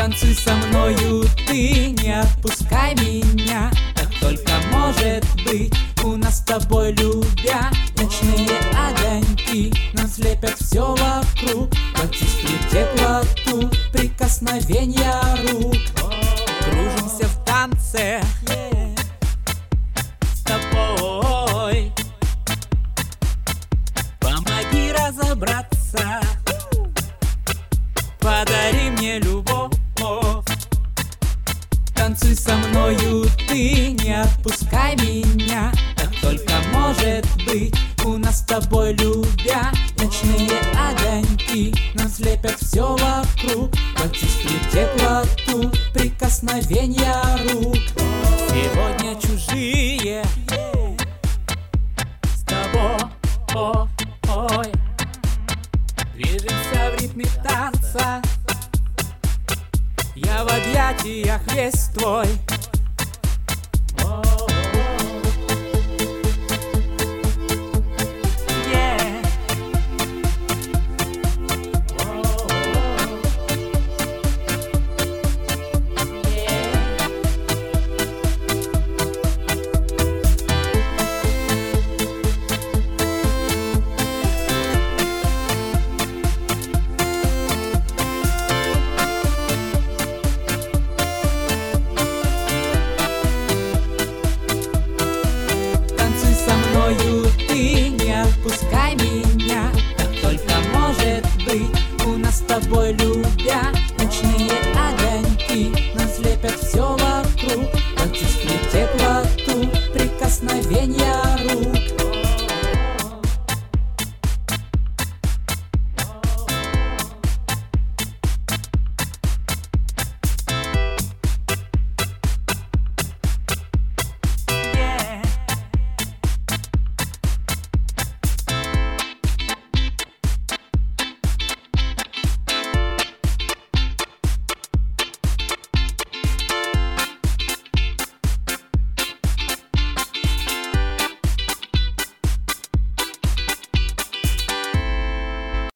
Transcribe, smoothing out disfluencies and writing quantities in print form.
Танцуй со мною, ты не отпускай меня. Так только может быть, у нас с тобой, любя, ночные огоньки нам слепят все вокруг. Почувствуй теплоту прикосновения рук. Кружимся в танце с тобой. Помоги разобраться, подари мне любовь. Танцуй со мною, ты не отпускай меня. Так только может быть, у нас с тобой, любя, ночные огоньки нам слепят все вокруг. Почувствуй теплоту прикосновения рук. Сегодня чужие с тобой, движемся в ритме танца. Я в объятиях весь твой.